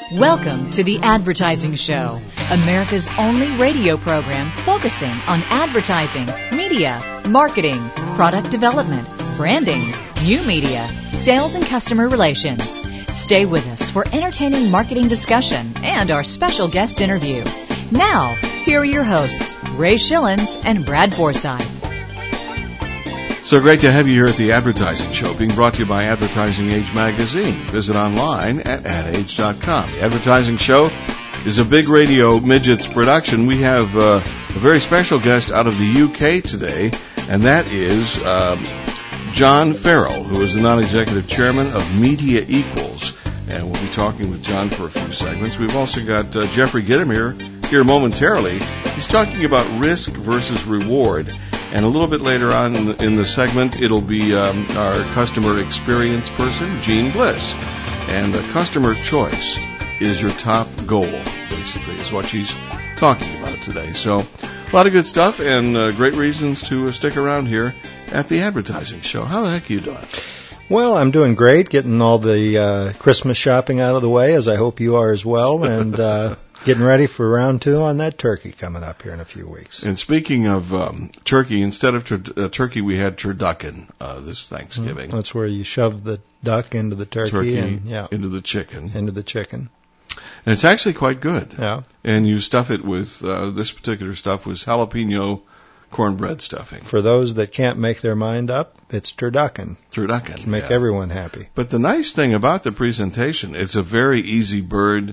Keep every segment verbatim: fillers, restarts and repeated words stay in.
Welcome to The Advertising Show, America's only radio program focusing on advertising, media, marketing, product development, branding, new media, sales, and customer relations. Stay with us for entertaining marketing discussion and our special guest interview. Now, here are your hosts, Ray Schillens and Brad Forsythe. So great to have you here at The Advertising Show, being brought to you by Advertising Age Magazine. Visit online at ad age dot com. The Advertising Show is a Big Radio Midgets production. We have uh, a very special guest out of the U K today, and that is um, John Farrell, who is the non-executive chairman of Media Equals. And we'll be talking with John for a few segments. We've also got uh, Jeffrey Gidham here, here momentarily. He's talking about risk versus reward. And a little bit later on in the, in the segment, it'll be um, our customer experience person, Gene Bliss. And the customer choice is your top goal, basically, is what she's talking about today. So a lot of good stuff and uh, great reasons to uh, stick around here at the Advertising Show. How the heck are you doing? Well, I'm doing great, getting all the uh, Christmas shopping out of the way, as I hope you are as well, and uh, getting ready for round two on that turkey coming up here in a few weeks. And speaking of um, turkey, instead of tur- uh, turkey, we had turducken uh, this Thanksgiving. Mm, that's where you shove the duck into the turkey, turkey and yeah, into the chicken. Into the chicken. And it's actually quite good. Yeah. And you stuff it with, uh, this particular stuff was jalapeno cornbread stuffing. For those that can't make their mind up, it's turducken. Turducken. To make yeah. everyone happy. But the nice thing about the presentation, it's a very easy bird.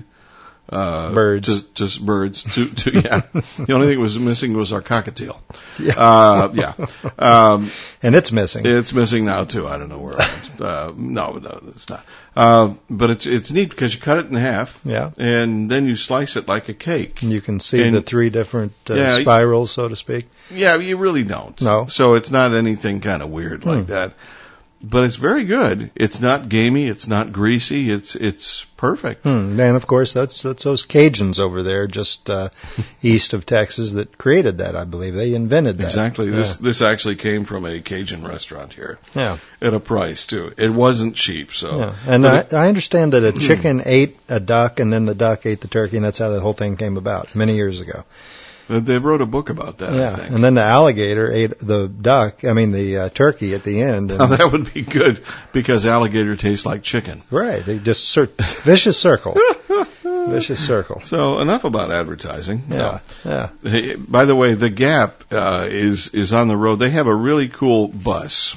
Uh, birds. To, just birds. To, to, yeah. The only thing that was missing was our cockatiel. Yeah. Uh, yeah. Um, and it's missing. It's missing now too. I don't know where it went. Uh, no, no, it's not. Uh, but it's, it's neat because you cut it in half. Yeah. And then you slice it like a cake. And you can see and, the three different uh, yeah, spirals, so to speak. Yeah, you really don't. No. So it's not anything kind of weird hmm. like that. But it's very good. It's not gamey. It's not greasy. It's it's perfect. Hmm. And of course, that's that's those Cajuns over there, just uh, east of Texas, that created that. I believe they invented that. Exactly. Yeah. This this actually came from a Cajun restaurant here. Yeah. At a price too. It wasn't cheap. So. Yeah. And I, it, I understand that a chicken ate a duck, and then the duck ate the turkey, and that's how the whole thing came about many years ago. They wrote a book about that, yeah, I think. And then the alligator ate the duck, I mean the uh, turkey at the end. And now that would be good because alligator tastes like chicken. Right. They just cir- vicious circle. Vicious circle. So enough about advertising. Yeah. No. Yeah. Hey, by the way, the Gap uh, is is on the road. They have a really cool bus.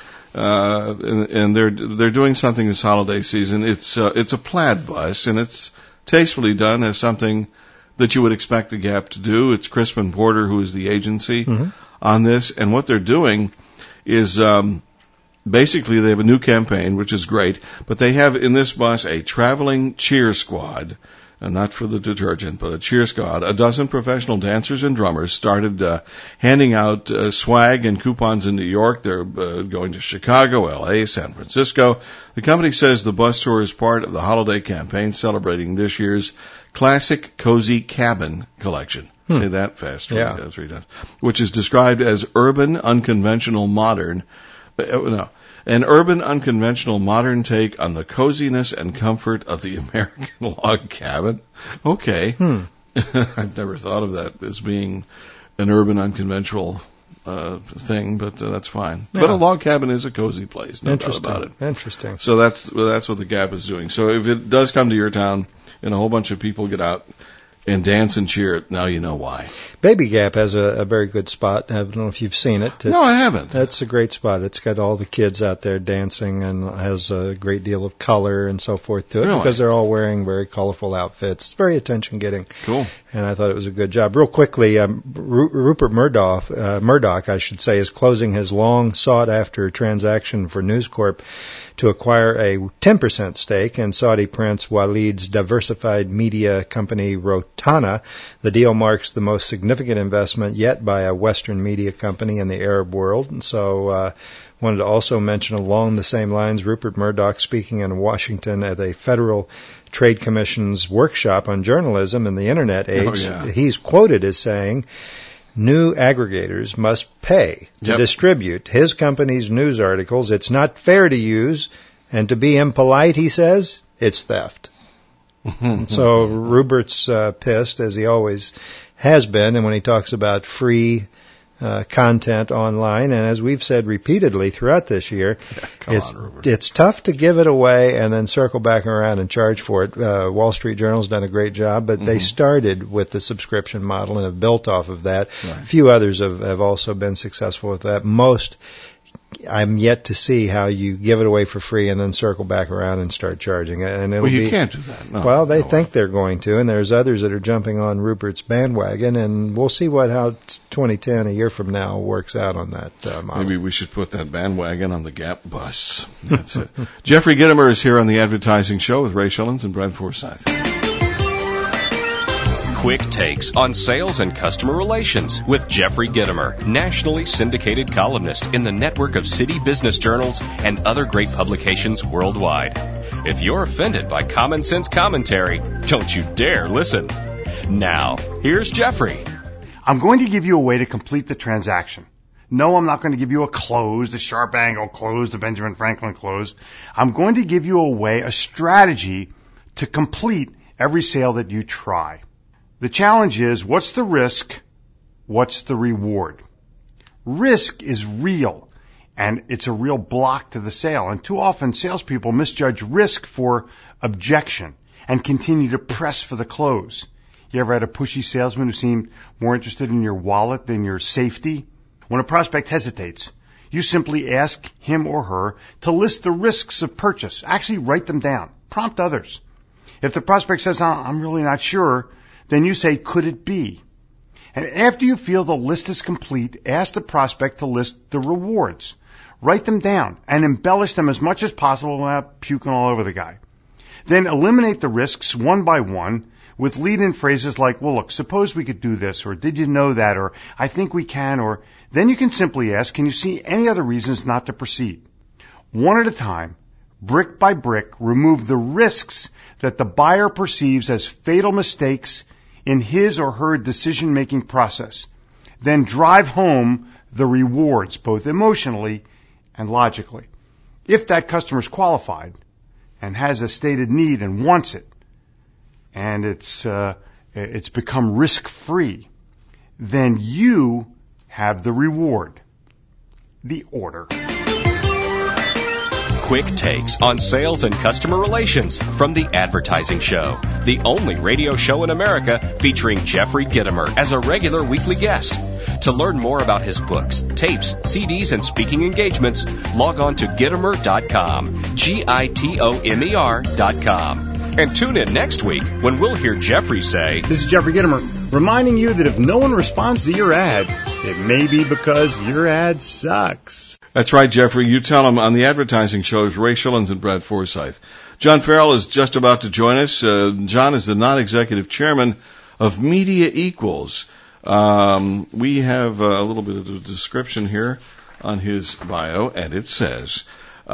Uh, and, and they're they're doing something this holiday season. It's uh, it's a plaid bus, and it's tastefully done as something that you would expect the Gap to do. It's Crispin Porter, who is the agency mm-hmm. on this, and what they're doing is um, basically they have a new campaign, which is great, but they have in this bus a traveling cheer squad, uh, not for the detergent, but a cheer squad. A dozen professional dancers and drummers started uh, handing out uh, swag and coupons in New York. They're uh, going to Chicago, L A, San Francisco. The company says the bus tour is part of the holiday campaign celebrating this year's Classic Cozy Cabin collection. Hmm. Say that fast, three, yeah. three times. Which is described as urban, unconventional, modern. Uh, no, an urban, unconventional, modern take on the coziness and comfort of the American log cabin. Okay. Hmm. I've never thought of that as being an urban, unconventional uh, thing, but uh, that's fine. Yeah. But a log cabin is a cozy place, no doubt Interesting. about it. Interesting. So that's well, that's what the Gap is doing. So if it does come to your town and a whole bunch of people get out and dance and cheer, now you know why. Baby Gap has a, a very good spot. I don't know if you've seen it. It's, no, I haven't. That's a great spot. It's got all the kids out there dancing and has a great deal of color and so forth to it really? Because they're all wearing very colorful outfits. It's very attention-getting. Cool. And I thought it was a good job. Real quickly, um, Ru- Rupert Murdoch, uh, Murdoch, I should say, is closing his long sought-after transaction for News Corp to acquire a ten percent stake in Saudi Prince Walid's diversified media company Rotana. The deal marks the most significant investment yet by a Western media company in the Arab world. And so uh wanted to also mention along the same lines, Rupert Murdoch speaking in Washington at a Federal Trade Commission's workshop on journalism in the Internet age. Oh, yeah. He's quoted as saying, new aggregators must pay to yep. distribute his company's news articles. It's not fair to use, and to be impolite, he says, it's theft. And so Rupert's uh, pissed, as he always has been, and when he talks about free uh, content online, and as we've said repeatedly throughout this year, yeah, it's on, it's tough to give it away and then circle back around and charge for it. Uh, Wall Street Journal's done a great job, but mm-hmm. they started with the subscription model and have built off of that. Right. A few others have, have also been successful with that. Most I'm yet to see how you give it away for free and then circle back around and start charging. And it'll well, you be, can't do that. No, well, they no think way. they're going to, and there's others that are jumping on Rupert's bandwagon, and we'll see what how twenty ten, a year from now, works out on that uh, model. Maybe we should put that bandwagon on the Gap bus. That's it. Jeffrey Gitomer is here on the Advertising Show with Ray Shillings and Brad Forsythe. Quick takes on sales and customer relations with Jeffrey Gitomer, nationally syndicated columnist in the network of city business journals and other great publications worldwide. If you're offended by common sense commentary, don't you dare listen. Now, here's Jeffrey. I'm going to give you a way to complete the transaction. No, I'm not going to give you a close, the sharp angle close, the Benjamin Franklin close. I'm going to give you a way, a strategy to complete every sale that you try. The challenge is, what's the risk? What's the reward? Risk is real, and it's a real block to the sale. And too often, salespeople misjudge risk for objection and continue to press for the close. You ever had a pushy salesman who seemed more interested in your wallet than your safety? When a prospect hesitates, you simply ask him or her to list the risks of purchase. Actually, write them down. Prompt others. If the prospect says, I'm really not sure, then you say, could it be? And after you feel the list is complete, ask the prospect to list the rewards. Write them down and embellish them as much as possible without puking all over the guy. Then eliminate the risks one by one with lead-in phrases like, well, look, suppose we could do this, or did you know that, or I think we can, or then you can simply ask, can you see any other reasons not to proceed? One at a time, brick by brick, remove the risks that the buyer perceives as fatal mistakes in his or her decision-making process. Then drive home the rewards, both emotionally and logically. If that customer is qualified and has a stated need and wants it, and it's uh, it's become risk-free, then you have the reward, the order. Quick takes on sales and customer relations from The Advertising Show, the only radio show in America featuring Jeffrey Gitomer as a regular weekly guest. To learn more about his books, tapes, C Ds, and speaking engagements, log on to Gitomer dot com, G I T O M E R dot com. And tune in next week when we'll hear Jeffrey say, This is Jeffrey Gitomer, reminding you that if no one responds to your ad, it may be because your ad sucks. That's right, Jeffrey. You tell them on the Advertising Shows, Ray Shillings and Brad Forsythe. John Farrell is just about to join us. Uh, John is the non-executive chairman of Media Equals. Um, we have a little bit of a description here on his bio, and it says,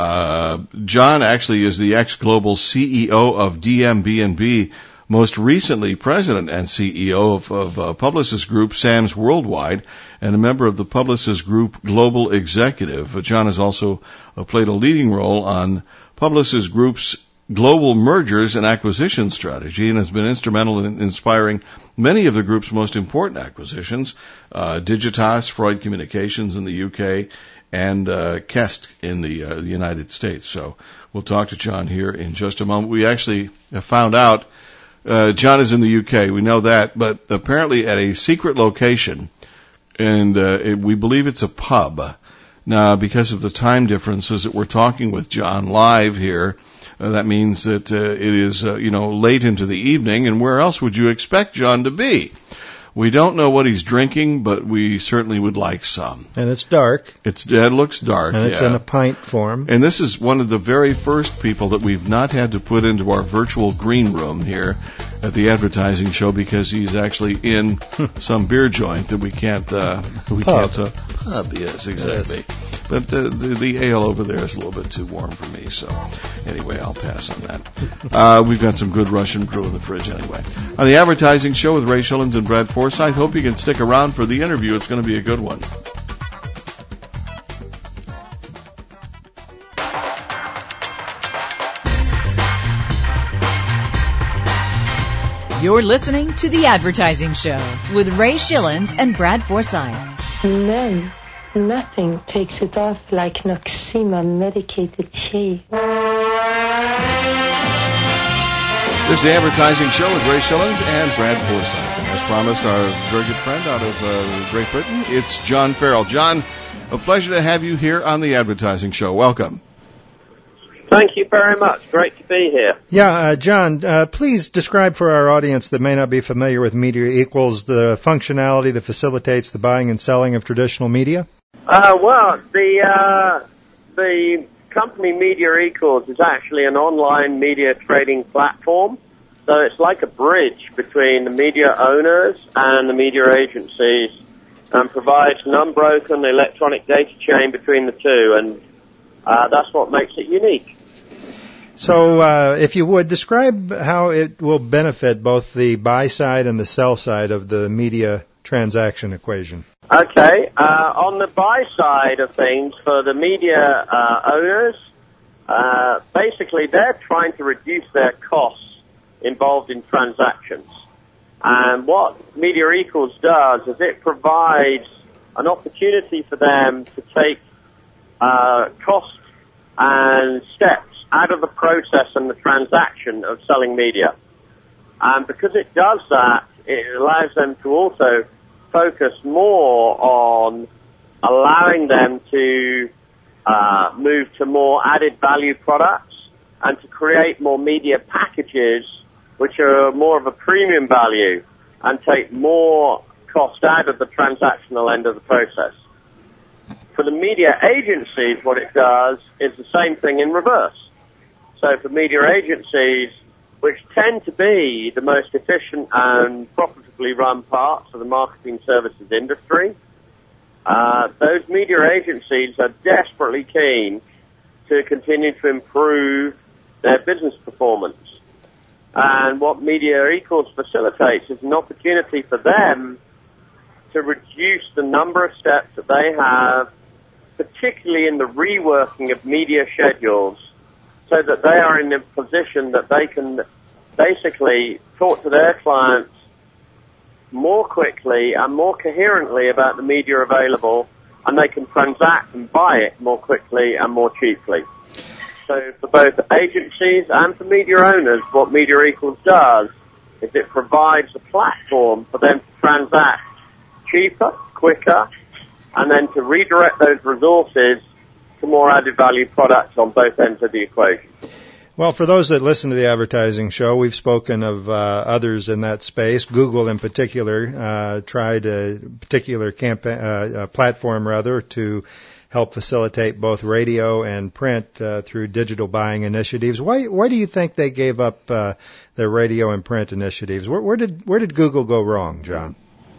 uh, John actually is the ex-global C E O of D M B and B, most recently president and C E O of, of uh, Publicis Group, Sam's Worldwide, and a member of the Publicis Group Global Executive. Uh, John has also uh, played a leading role on Publicis Group's global mergers and acquisition strategy and has been instrumental in inspiring many of the group's most important acquisitions, uh, Digitas, Freud Communications in the U K, and uh, Kest in the, uh, the United States. So we'll talk to John here in just a moment. We actually have found out uh, John is in the U K. We know that, but apparently at a secret location, and uh, it, we believe it's a pub. Now, because of the time differences that we're talking with John live here, Uh, that means that uh, it is, uh, you know, late into the evening, and where else would you expect John to be? We don't know what he's drinking, but we certainly would like some. And it's dark. It's It looks dark, And it's yeah. in a pint form. And this is one of the very first people that we've not had to put into our virtual green room here at the Advertising Show because he's actually in some beer joint that we can't, uh, we Pub. can't, uh, pub, yes, exactly. Yes. But uh, the, the ale over there is a little bit too warm for me, so anyway, I'll pass on that. Uh, we've got some good Russian brew in the fridge anyway. On the Advertising Show with Ray Shillings and Brad Forsythe, hope you can stick around for the interview. It's going to be a good one. You're listening to The Advertising Show with Ray Schillens and Brad Forsythe. Men, nothing takes it off like Noxema medicated shave. This is The Advertising Show with Ray Schillens and Brad Forsythe. And as promised, our very good friend out of uh, Great Britain, it's John Farrell. John, a pleasure to have you here on The Advertising Show. Welcome. Thank you very much. Great to be here. Yeah, uh, John, uh, please describe for our audience that may not be familiar with Media Equals the functionality that facilitates the buying and selling of traditional media. Uh, well, the uh, the company Media Equals is actually an online media trading platform. So it's like a bridge between the media owners and the media agencies, and provides an unbroken electronic data chain between the two, and uh, that's what makes it unique. So, uh, if you would, describe how it will benefit both the buy side and the sell side of the media transaction equation. Okay. Uh, on the buy side of things, for the media uh, owners, uh, basically they're trying to reduce their costs involved in transactions. And what Media Equals does is it provides an opportunity for them to take uh, costs and steps out of the process and the transaction of selling media. And because it does that, it allows them to also focus more on allowing them to uh, move to more added value products and to create more media packages which are more of a premium value and take more cost out of the transactional end of the process. For the media agencies, what it does is the same thing in reverse. So for media agencies, which tend to be the most efficient and profitably run parts of the marketing services industry, uh, those media agencies are desperately keen to continue to improve their business performance. And what Media Equals facilitates is an opportunity for them to reduce the number of steps that they have, particularly in the reworking of media schedules, so that they are in a position that they can basically talk to their clients more quickly and more coherently about the media available, and they can transact and buy it more quickly and more cheaply. So for both agencies and for media owners, what Media Equals does is it provides a platform for them to transact cheaper, quicker, and then to redirect those resources to more added value products on both ends of the equation. Well, for those that listen to the advertising show, we've spoken of uh, others in that space. Google, in particular, uh, tried a particular campaign, uh, a platform rather, to help facilitate both radio and print uh, through digital buying initiatives. Why, why do you think they gave up uh, their radio and print initiatives? Where, where did where did Google go wrong, John?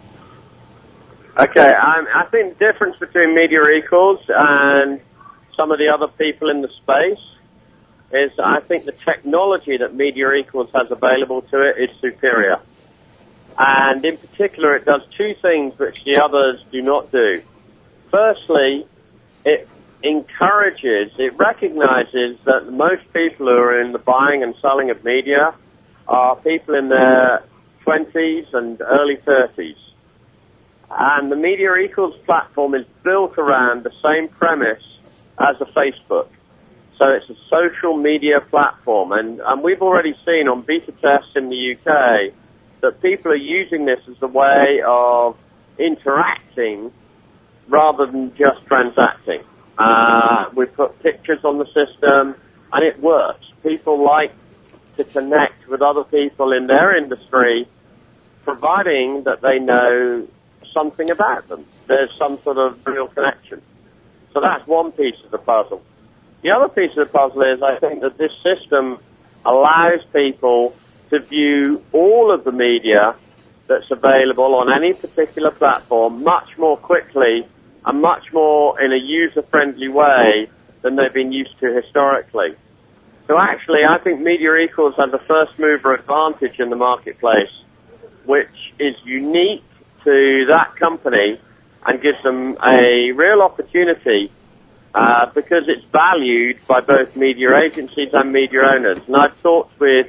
Okay, um, I think the difference between Media Equals and some of the other people in the space is I think the technology that Media Equals has available to it is superior. And in particular, it does two things which the others do not do. Firstly, it encourages, it recognizes that most people who are in the buying and selling of media are people in their twenties and early thirties. And the Media Equals platform is built around the same premise as a Facebook. So it's a social media platform, and, and we've already seen on beta tests in the U K that people are using this as a way of interacting rather than just transacting. Uh, we put pictures on the system, and it works. People like to connect with other people in their industry, providing that they know something about them. There's some sort of real connection. So that's one piece of the puzzle. The other piece of the puzzle is I think that this system allows people to view all of the media that's available on any particular platform much more quickly and much more in a user-friendly way than they've been used to historically. So actually, I think Media Equals has a first-mover advantage in the marketplace, which is unique to that company and gives them a real opportunity uh, because it's valued by both media agencies and media owners. And I've talked with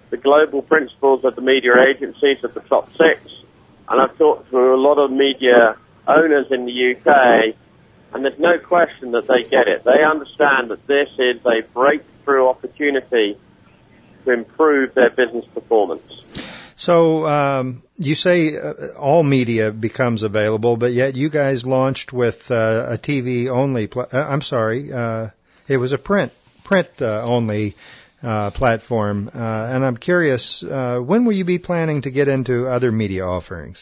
the global principals of the media agencies of the top six, and I've talked to a lot of media owners in the U K, and there's no question that they get it. They understand that this is a breakthrough opportunity to improve their business performance. So um, you say uh, all media becomes available, but yet you guys launched with uh, a T V only. Pl- uh, I'm sorry, uh, it was a print print uh, only uh, platform, uh, and I'm curious, uh, when will you be planning to get into other media offerings?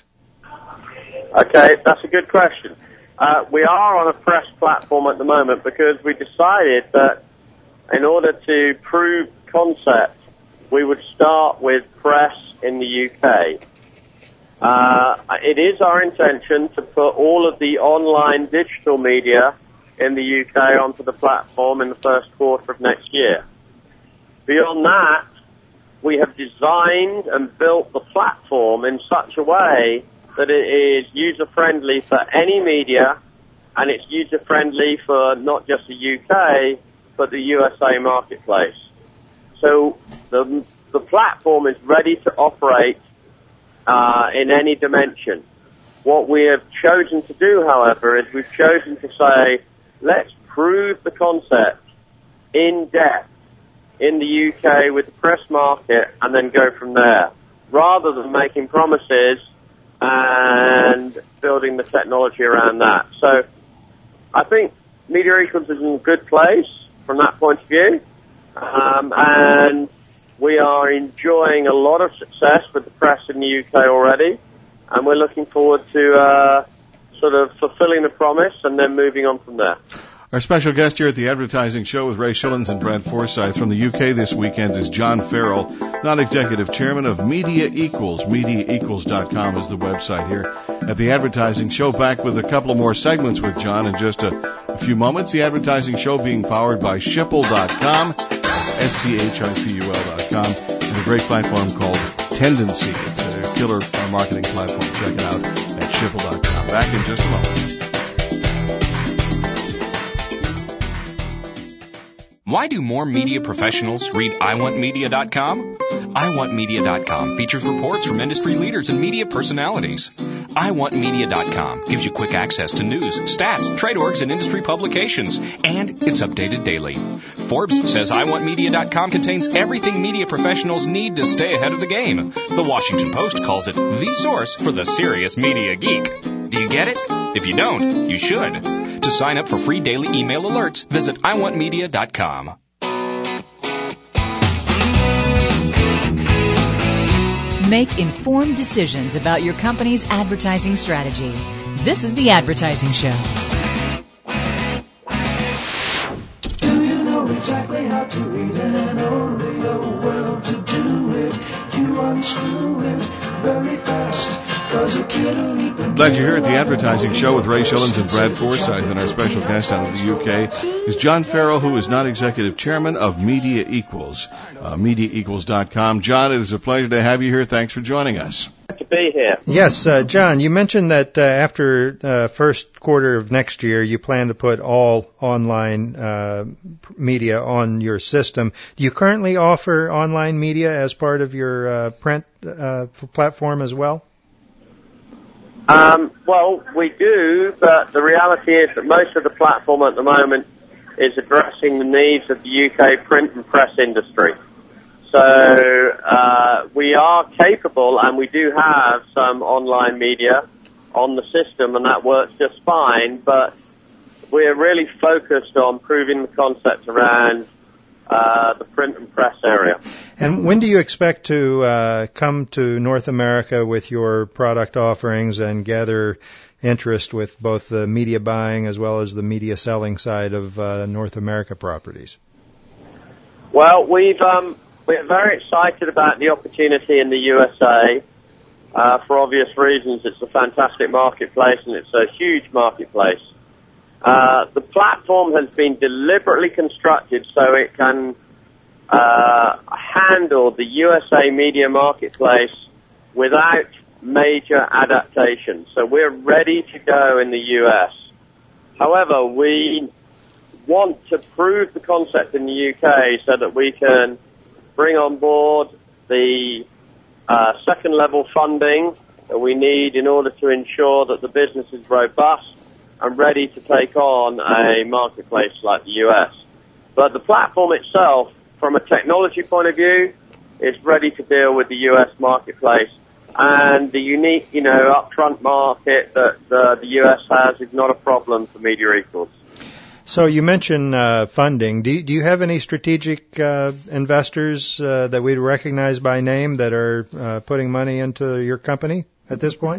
Okay, that's a good question. Uh, we are on a press platform at the moment because we decided that in order to prove concept, we would start with press in the U K. Uh, it is our intention to put all of the online digital media in the U K onto the platform in the first quarter of next year. Beyond that, we have designed and built the platform in such a way that it is user-friendly for any media, and it's user-friendly for not just the U K, but the U S A marketplace. So the the platform is ready to operate uh, in any dimension. What we have chosen to do, however, is we've chosen to say, let's prove the concept in depth in the U K with the press market and then go from there, rather than making promises and building the technology around that. So I think Media Equals is in a good place from that point of view, um, and we are enjoying a lot of success with the press in the U K already, and we're looking forward to uh, sort of fulfilling the promise and then moving on from there. Our special guest here at the Advertising Show with Ray Schillens and Brad Forsyth from the U K this weekend is John Farrell, non-executive chairman of Media Equals. media equals dot com is the website here at the Advertising Show. Back with a couple of more segments with John in just a, a few moments. The Advertising Show being powered by Schipul dot com. That's S C H I P U L dot com. And a great platform called Tendency. It's a killer marketing platform. Check it out at Schipul dot com. Back in just a moment. Why do more media professionals read I want media dot com? I want media dot com features reports from industry leaders and media personalities. I want media dot com gives you quick access to news, stats, trade orgs, and industry publications, and it's updated daily. Forbes says I want media dot com contains everything media professionals need to stay ahead of the game. The Washington Post calls it the source for the serious media geek. Do you get it? If you don't, you should. To sign up for free daily email alerts, visit I want media dot com. Make informed decisions about your company's advertising strategy. This is The Advertising Show. Do you know exactly how to read and only know well to do it? You unscrew it very fast. Glad you're here at the Advertising Show with Ray Schillens and Brad Forsyth, and our special guest out of the U K is John Farrell, who is non-executive chairman of Media Equals, uh, media equals dot com. John, it is a pleasure to have you here. Thanks for joining us. Good to be here. Yes, uh, John, you mentioned that uh, after uh, first quarter of next year, you plan to put all online uh, media on your system. Do you currently offer online media as part of your uh, print uh, platform as well? Um, well, we do, but the reality is that most of the platform at the moment is addressing the needs of the U K print and press industry. So uh, we are capable, and we do have some online media on the system, and that works just fine, but we're really focused on proving the concept around uh, the print and press area. And when do you expect to uh, come to North America with your product offerings and gather interest with both the media buying as well as the media selling side of uh, North America properties? Well, we've um, we're very excited about the opportunity in the U S A. Uh, for obvious reasons, it's a fantastic marketplace and it's a huge marketplace. Uh, the platform has been deliberately constructed so it can uh, handle the U S A media marketplace without major adaptation. So we're ready to go in the U S. However, we want to prove the concept in the U K so that we can bring on board the uh, second-level funding that we need in order to ensure that the business is robust and ready to take on a marketplace like the U S. But the platform itself, from a technology point of view, is ready to deal with the U S marketplace. And the unique, you know, upfront market that uh, the U S has is not a problem for Media Equals. So you mentioned uh, funding. Do you, do you have any strategic uh, investors uh, that we'd recognize by name that are uh, putting money into your company at this point?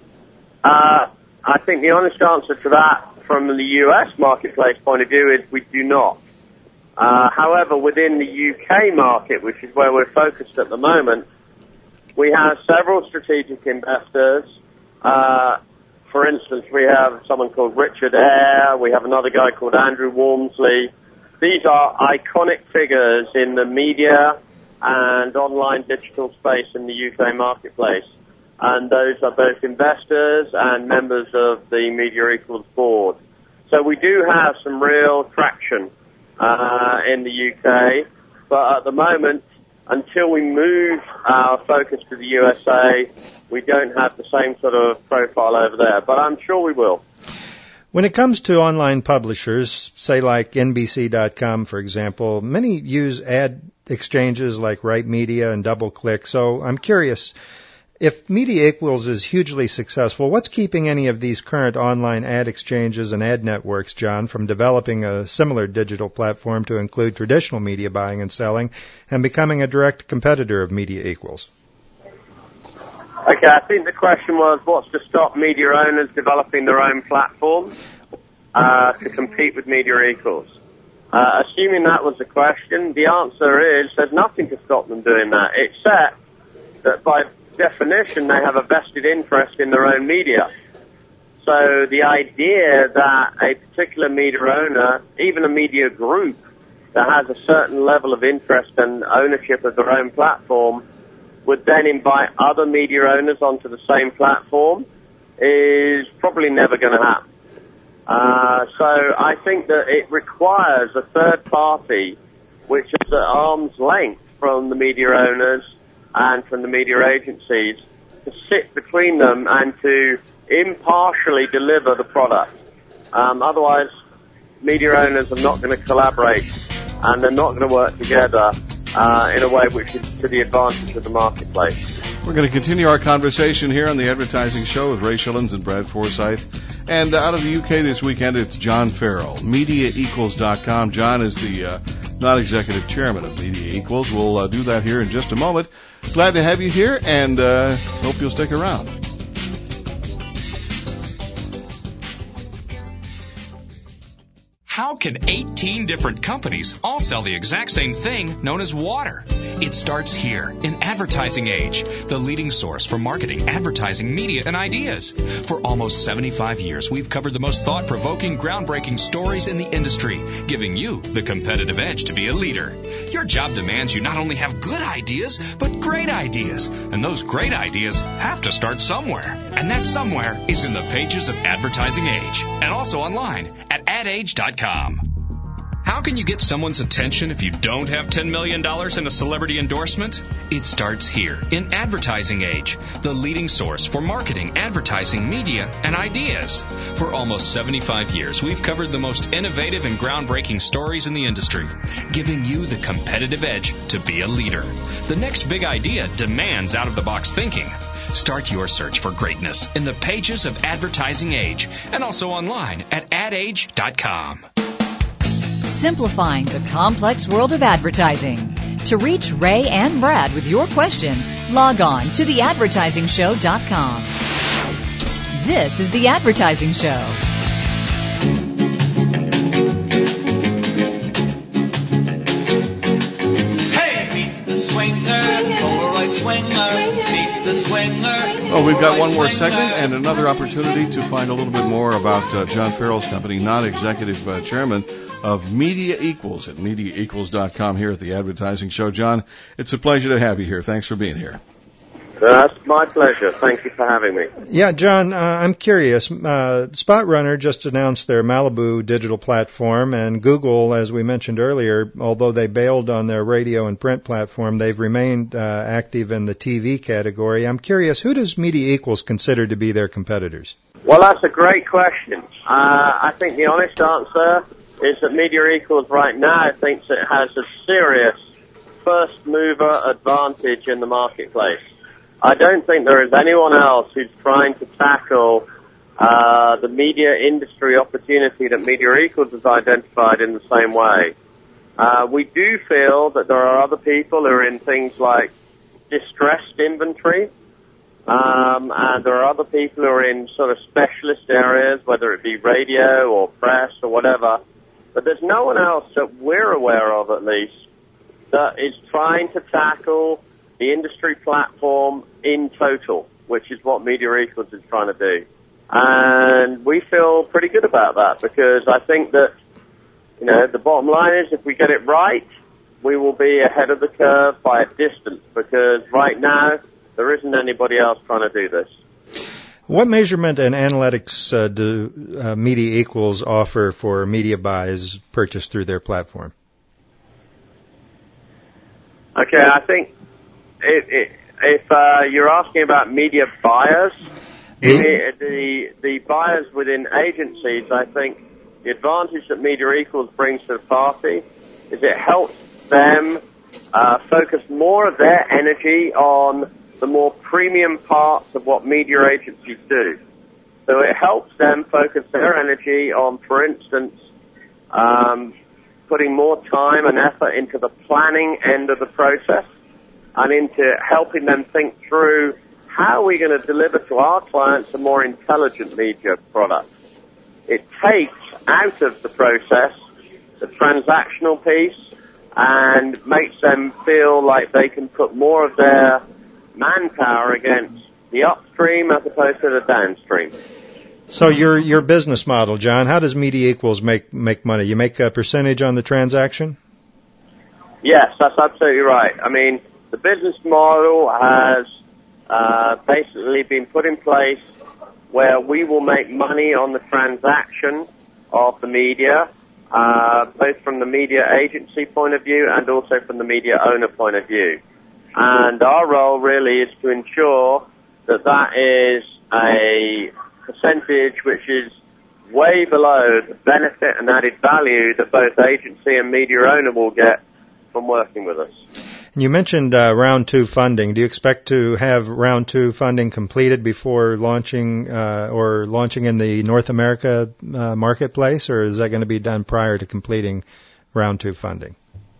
Uh, I think the honest answer to that from the U S marketplace point of view is we do not. Uh, however, within the U K market, which is where we're focused at the moment, we have several strategic investors. Uh, for instance, we have someone called Richard Eyre. We have another guy called Andrew Walmsley. These are iconic figures in the media and online digital space in the U K marketplace. And those are both investors and members of the Media Equals board. So we do have some real traction uh, in the U K, but at the moment, until we move our focus to the U S A, we don't have the same sort of profile over there, but I'm sure we will. When it comes to online publishers, say like N B C dot com, for example, many use ad exchanges like Right Media and DoubleClick. So I'm curious, if Media Equals is hugely successful, what's keeping any of these current online ad exchanges and ad networks, John, from developing a similar digital platform to include traditional media buying and selling and becoming a direct competitor of Media Equals? Okay, I think the question was what's to stop media owners developing their own platform uh, to compete with Media Equals. Uh, assuming that was the question, the answer is there's nothing to stop them doing that, except that by definition, they have a vested interest in their own media. So the idea that a particular media owner, even a media group that has a certain level of interest and ownership of their own platform, would then invite other media owners onto the same platform is probably never going to happen. Uh, so I think that it requires a third party which is at arm's length from the media owners and from the media agencies to sit between them and to impartially deliver the product. Um, otherwise, media owners are not going to collaborate and they're not going to work together uh, in a way which is to the advantage of the marketplace. We're going to continue our conversation here on the Advertising Show with Ray Schillens and Brad Forsyth. And out of the U K this weekend, it's John Farrell, Media Equals dot com. John is the uh, non-executive chairman of Media Equals. We'll uh, do that here in just a moment. Glad to have you here, and uh, hope you'll stick around. How can eighteen different companies all sell the exact same thing known as water? It starts here in Advertising Age, the leading source for marketing, advertising, media, and ideas. For almost seventy-five years, we've covered the most thought-provoking, groundbreaking stories in the industry, giving you the competitive edge to be a leader. Your job demands you not only have good ideas, but great ideas. And those great ideas have to start somewhere. And that somewhere is in the pages of Advertising Age, and also online at ad age dot com. How can you get someone's attention if you don't have ten million dollars in a celebrity endorsement? It starts here in Advertising Age, the leading source for marketing, advertising, media, and ideas. For almost seventy-five years, we've covered the most innovative and groundbreaking stories in the industry, giving you the competitive edge to be a leader. The next big idea demands out-of-the-box thinking. Start your search for greatness in the pages of Advertising Age and also online at ad age dot com. Simplifying the complex world of advertising. To reach Ray and Brad with your questions, log on to the advertising show dot com. This is The Advertising Show. Hey, meet the swinger, Polaroid swinger, meet the swinger. Oh, we've got one more segment and another opportunity to find a little bit more about uh, John Farrell's company, non-executive uh, chairman of Media Equals at media equals dot com here at the Advertising Show. John, it's a pleasure to have you here. Thanks for being here. That's my pleasure. Thank you for having me. Yeah, John, uh, I'm curious. Uh, SpotRunner just announced their Malibu digital platform, and Google, as we mentioned earlier, although they bailed on their radio and print platform, they've remained uh, active in the T V category. I'm curious, who does Media Equals consider to be their competitors? Well, that's a great question. Uh, I think the honest answer is that Media Equals right now thinks it has a serious first mover advantage in the marketplace. I don't think there is anyone else who's trying to tackle uh, the media industry opportunity that Media Equals has identified in the same way. Uh, we do feel that there are other people who are in things like distressed inventory, um, and there are other people who are in sort of specialist areas, whether it be radio or press or whatever. But there's no one else that we're aware of, at least, that is trying to tackle the industry platform in total, which is what Media Equals is trying to do. And we feel pretty good about that because I think that, you know, the bottom line is if we get it right, we will be ahead of the curve by a distance because right now there isn't anybody else trying to do this. What measurement and analytics uh, do uh, Media Equals offer for media buys purchased through their platform? Okay, I think If, if, if uh, you're asking about media buyers, the, the the buyers within agencies, I think the advantage that Media Equals brings to the party is it helps them uh, focus more of their energy on the more premium parts of what media agencies do. So it helps them focus their energy on, for instance, um, putting more time and effort into the planning end of the process, and into helping them think through how we're going to deliver to our clients a more intelligent media product. It takes out of the process the transactional piece and makes them feel like they can put more of their manpower against the upstream as opposed to the downstream. So your your business model, John, how does Media Equals make, make money? You make a percentage on the transaction? Yes, that's absolutely right. I mean, the business model has uh, basically been put in place where we will make money on the transaction of the media, uh, both from the media agency point of view and also from the media owner point of view. And our role really is to ensure that that is a percentage which is way below the benefit and added value that both agency and media owner will get from working with us. You mentioned uh, round two funding. Do you expect to have round two funding completed before launching uh, or launching in the North America uh, marketplace, or is that going to be done prior to completing round two funding?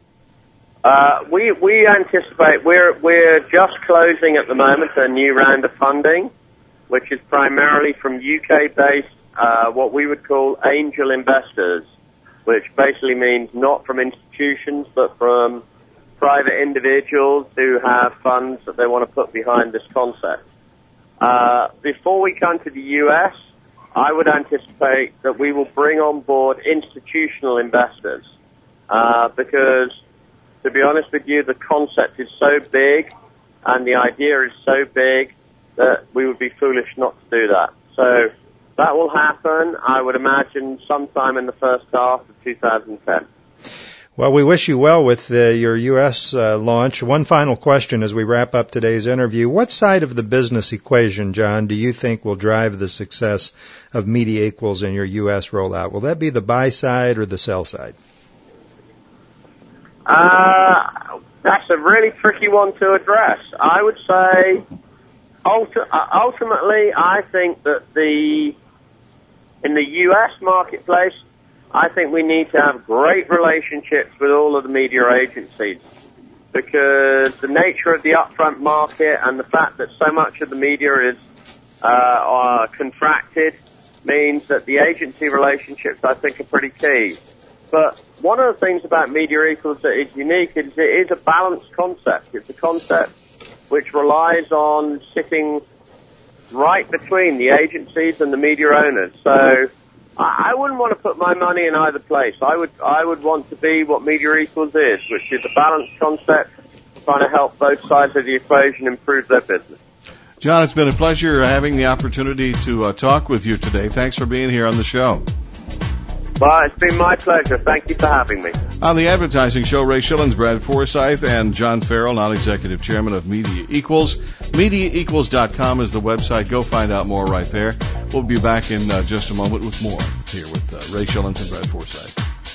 Uh, we we anticipate we're we're just closing at the moment a new round of funding, which is primarily from U K-based uh, what we would call angel investors, which basically means not from institutions but from private individuals who have funds that they want to put behind this concept. Uh, before we come to the U S, I would anticipate that we will bring on board institutional investors uh, because, to be honest with you, the concept is so big and the idea is so big that we would be foolish not to do that. So that will happen, I would imagine, sometime in the first half of two thousand ten. Well, we wish you well with uh, your U S uh, launch. One final question as we wrap up today's interview. What side of the business equation, John, do you think will drive the success of Media Equals in your U S rollout? Will that be the buy side or the sell side? Uh, that's a really tricky one to address. I would say, ulti- ultimately, I think that the in the U S marketplace, I think we need to have great relationships with all of the media agencies because the nature of the upfront market and the fact that so much of the media is uh, are contracted means that the agency relationships, I think, are pretty key. But one of the things about Media Equals that is unique is it is a balanced concept. It's a concept which relies on sitting right between the agencies and the media owners. So I wouldn't want to put my money in either place. I would I would want to be what Media Equals is, which is a balanced concept trying to help both sides of the equation improve their business. John, it's been a pleasure having the opportunity to uh, talk with you today. Thanks for being here on the show. Well, it's been my pleasure. Thank you for having me. On the Advertising Show, Ray Schillens, Brad Forsythe, and John Farrell, non-executive chairman of Media Equals. media equals dot com is the website. Go find out more right there. We'll be back in uh, just a moment with more here with uh, Ray Schillens and Brad Forsythe.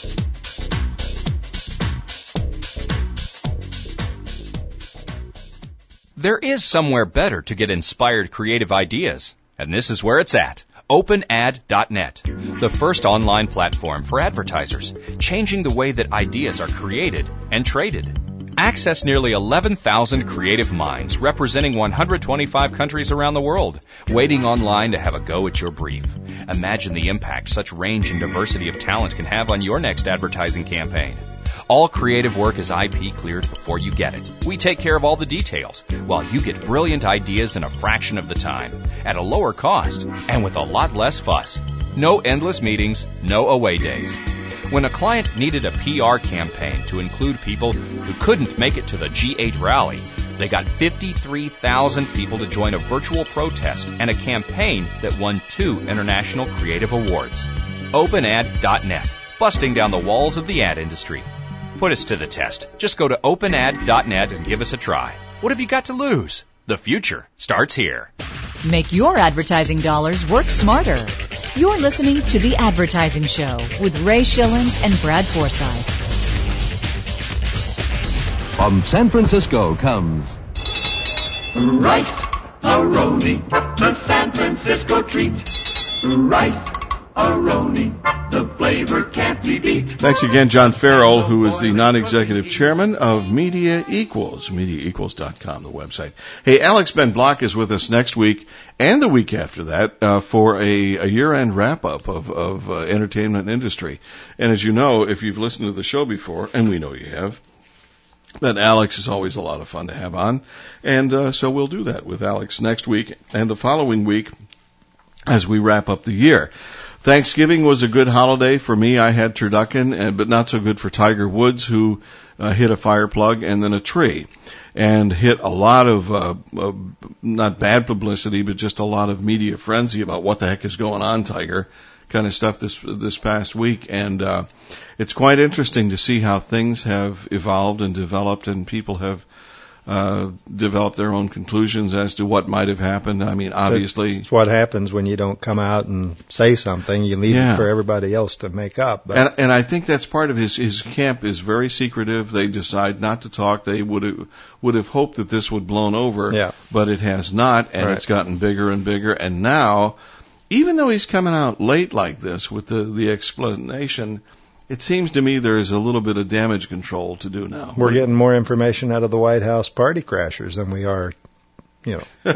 There is somewhere better to get inspired creative ideas, and this is where it's at. open ad dot net, the first online platform for advertisers, changing the way that ideas are created and traded. Access nearly eleven thousand creative minds representing one hundred twenty-five countries around the world, waiting online to have a go at your brief. Imagine the impact such range and diversity of talent can have on your next advertising campaign. All creative work is I P cleared before you get it. We take care of all the details, while you get brilliant ideas in a fraction of the time, at a lower cost, and with a lot less fuss. No endless meetings, no away days. When a client needed a P R campaign to include people who couldn't make it to the G eight rally, they got fifty-three thousand people to join a virtual protest and a campaign that won two international creative awards. open ad dot net, busting down the walls of the ad industry. Put us to the test. Just go to open ad dot net and give us a try. What have you got to lose? The future starts here. Make your advertising dollars work smarter. You're listening to The Advertising Show with Ray Schillens and Brad Forsythe. From San Francisco comes Rice-A-Roni, the San Francisco treat. Rice-A-Roni, the flavor can't be beat. Thanks again, John Farrell, who is the non-executive chairman of Media Equals, media equals dot com, the website. Hey, Alex Ben Block is with us next week and the week after that uh, for a, a year-end wrap-up of, of uh, entertainment industry. And as you know, if you've listened to the show before, and we know you have, that Alex is always a lot of fun to have on. And uh, so we'll do that with Alex next week and the following week as we wrap up the year. Thanksgiving was a good holiday for me. I had turducken, but not so good for Tiger Woods, who uh, hit a fire plug and then a tree, and hit a lot of, uh, uh, not bad publicity, but just a lot of media frenzy about what the heck is going on, Tiger, kind of stuff this this past week. And uh, it's quite interesting to see how things have evolved and developed, and people have uh, developed their own conclusions as to what might have happened. I mean, obviously, it's what happens when you don't come out and say something. You leave yeah. it for everybody else to make up. But. And, and I think that's part of his his camp is very secretive. They decide not to talk. They would have would have hoped that this would blown over, yeah. but it has not, and right. it's gotten bigger and bigger. And now, even though he's coming out late like this with the the explanation, it seems to me there is a little bit of damage control to do now. We're getting more information out of the White House party crashers than we are, you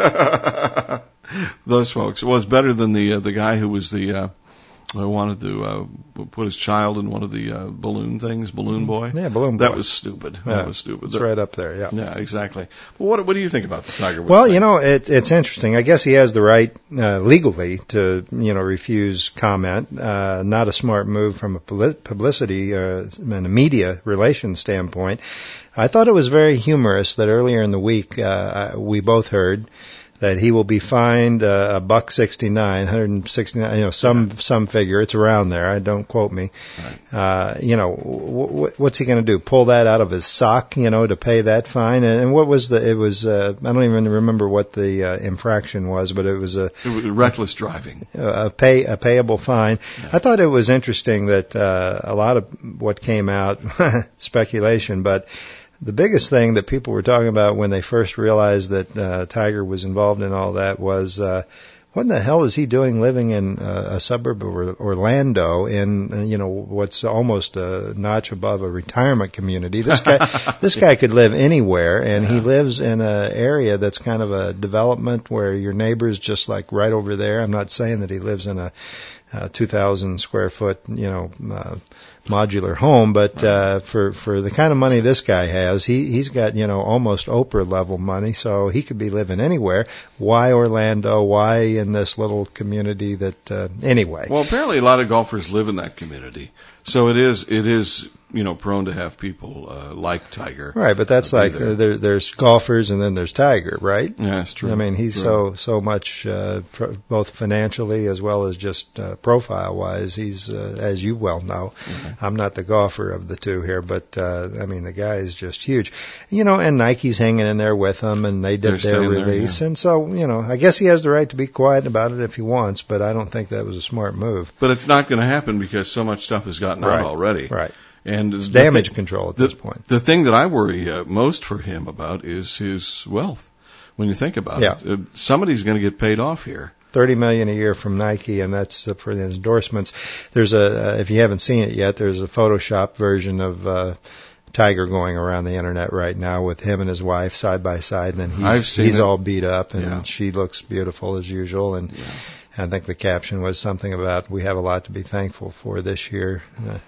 know. Those folks. Well, it's better than the uh, the guy who was the uh, who wanted to uh, put his child in one of the uh, balloon things, Balloon Boy. Yeah, Balloon Boy. That was stupid. Yeah, that was stupid. It's right up there. Yeah. Yeah, exactly. Well, what what do you think about the Tiger Woods Well, thing? you know, it, it's interesting. I guess he has the right uh, legally to, you know, refuse comment. Uh, not a smart move from a publicity uh, and a media relations standpoint. I thought it was very humorous that earlier in the week uh, we both heard that he will be fined uh, a buck sixty nine, one hundred sixty nine, you know, some yeah. some figure. It's around there. I don't quote me. Right. Uh, you know, w- w- what's he going to do? Pull that out of his sock, you know, to pay that fine? And, and what was the? It was. Uh, I don't even remember what the uh, infraction was, but it was a it was reckless driving. A pay a payable fine. Yeah. I thought it was interesting that uh, a lot of what came out speculation, but. The biggest thing that people were talking about when they first realized that uh, Tiger was involved in all that was, uh, what in the hell is he doing living in uh, a suburb of Orlando in, uh, you know, what's almost a notch above a retirement community? This guy, this guy could live anywhere, and yeah. he lives in an area that's kind of a development where your neighbor's just like right over there. I'm not saying that he lives in a uh, two thousand square foot, you know, uh, modular home, but uh, for for the kind of money this guy has, he he's got, you know, almost Oprah level money, so he could be living anywhere. Why Orlando? Why in this little community that uh, anyway? Well, apparently a lot of golfers live in that community, so it is it is you know, prone to have people uh, like Tiger. Right, but that's uh, like there. uh, there, there's golfers and then there's Tiger, right? Yeah, that's true. I mean, he's true. so so much uh, pr- both financially as well as just uh, profile wise. He's uh, as you well know, Mm-hmm. I'm not the golfer of the two here, but uh, I mean the guy is just huge. You know, and Nike's hanging in there with him, and they did They're their staying there, release, yeah. and so you know, I guess he has the right to be quiet about it if he wants, but I don't think that was a smart move. But it's not going to happen because so much stuff has gotten Right. out already. Right. And It's the damage thi- control at the, this point. The thing that I worry uh, most for him about is his wealth. When you think about Yeah. it, uh, somebody's going to get paid off here. thirty million dollars a year from Nike, and that's uh, for the endorsements. There's a, uh, if you haven't seen it yet, there's a Photoshop version of uh, Tiger going around the internet right now with him and his wife side by side, and then he's, I've seen he's it. all beat up, and Yeah. she looks beautiful as usual, and Yeah. I think the caption was something about we have a lot to be thankful for this year. Uh,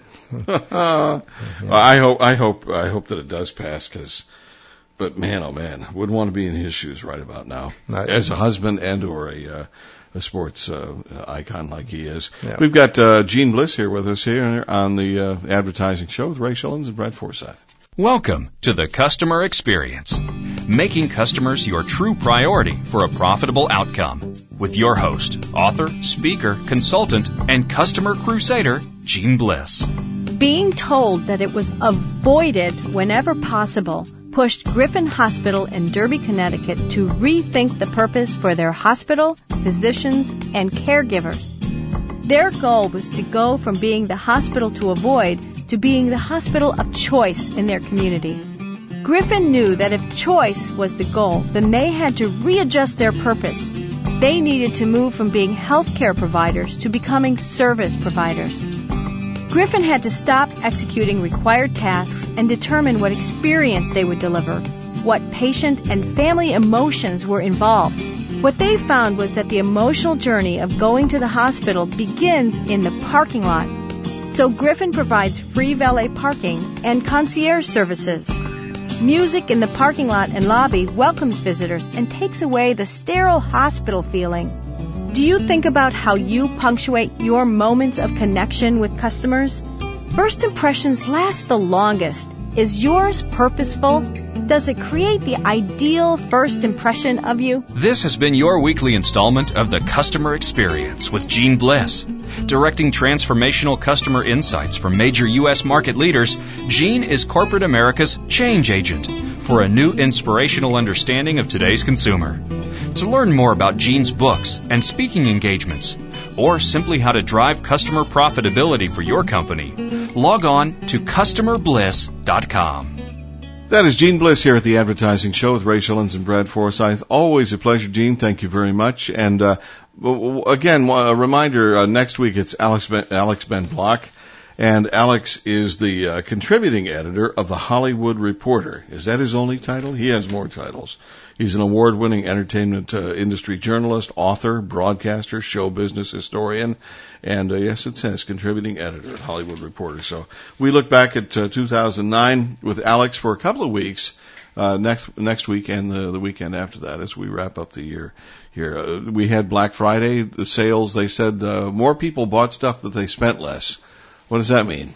uh, I hope, I hope, I hope that it does pass. Because, but man, oh man, wouldn't want to be in his shoes right about now, Not- as a husband and or a uh, a sports uh, icon like he is. Yeah. We've got uh, Gene Bliss here with us here on the uh, advertising show with Ray Shillings and Brad Forsyth. Welcome to the customer experience, making customers your true priority for a profitable outcome. With your host, author, speaker, consultant, and customer crusader, Gene Bliss. Being told that it was avoided whenever possible pushed Griffin Hospital in Derby, Connecticut to rethink the purpose for their hospital, physicians, and caregivers. Their goal was to go from being the hospital to avoid to being the hospital of choice in their community. Griffin knew that if choice was the goal, then they had to readjust their purpose. They needed to move from being healthcare providers to becoming service providers. Griffin had to stop executing required tasks and determine what experience they would deliver, what patient and family emotions were involved. What they found was that the emotional journey of going to the hospital begins in the parking lot. So Griffin provides free valet parking and concierge services. Music in the parking lot and lobby welcomes visitors and takes away the sterile hospital feeling. Do you think about how you punctuate your moments of connection with customers? First impressions last the longest. Is yours purposeful? Does it create the ideal first impression of you? This has been your weekly installment of the Customer Experience with Gene Bliss. Directing transformational customer insights from major U S market leaders, Gene is corporate America's change agent for a new inspirational understanding of today's consumer. To learn more about Gene's books and speaking engagements, or simply how to drive customer profitability for your company, log on to customer bliss dot com. That is Gene Bliss here at the Advertising Show with Ray Shillings and Brad Forsyth. Always a pleasure, Gene. Thank you very much. And uh, again, a reminder, uh, next week it's Alex Ben, Alex Ben Block. And Alex is the uh, contributing editor of The Hollywood Reporter. Is that his only title? He has more titles. He's an award-winning entertainment uh, industry journalist, author, broadcaster, show business historian, and uh, yes, it says contributing editor at Hollywood Reporter. So we look back at uh, two thousand nine with Alex for a couple of weeks, uh, next next week and the, the weekend after that as we wrap up the year here. Uh, we had Black Friday, the sales, they said uh, more people bought stuff, but they spent less. What does that mean?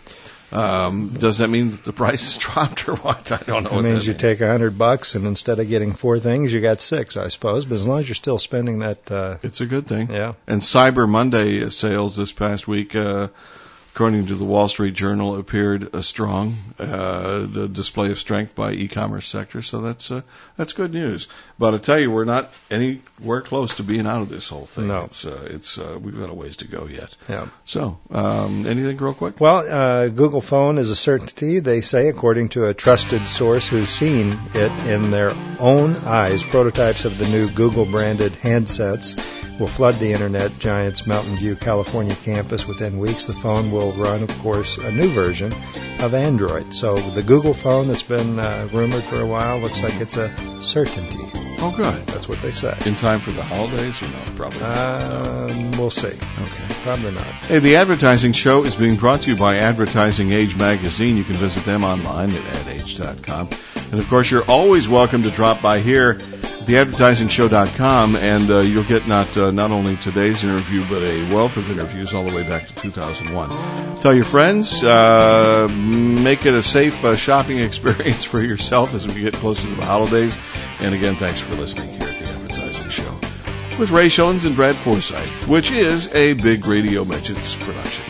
Um, does that mean that the prices dropped or what? I don't know. It what means that you means. take a hundred bucks and instead of getting four things, you got six, I suppose. But as long as you're still spending that, uh, It's a good thing. Yeah. And Cyber Monday sales this past week, uh, according to the Wall Street Journal, appeared a strong uh, the display of strength by e-commerce sector. So that's uh, that's good news. But I tell you, we're not anywhere close to being out of this whole thing. No. It's uh, it's uh, we've got a ways to go yet. yeah. So um, anything real quick? Well, uh, Google Phone is a certainty, they say, according to a trusted source who's seen it in their own eyes. Prototypes of the new Google-branded handsets will flood the internet giant's Mountain View, California campus within weeks. The phone will run, of course, a new version of Android. So the Google phone that's been uh, rumored for a while looks like it's a certainty. Oh, good. That's what they say. In time for the holidays, or no? Probably not. Um, we'll see. Okay. Probably not. Hey, the Advertising Show is being brought to you by Advertising Age Magazine. You can visit them online at ad age dot com. And, of course, you're always welcome to drop by here the advertising show dot com, and uh, you'll get not uh, not only today's interview, but a wealth of interviews all the way back to two thousand one. Tell your friends. Uh, make it a safe uh, shopping experience for yourself as we get closer to the holidays. And again, thanks for listening here at the Advertising Show with Ray Shillings and Brad Forsythe, which is a Big Radio Midgets production.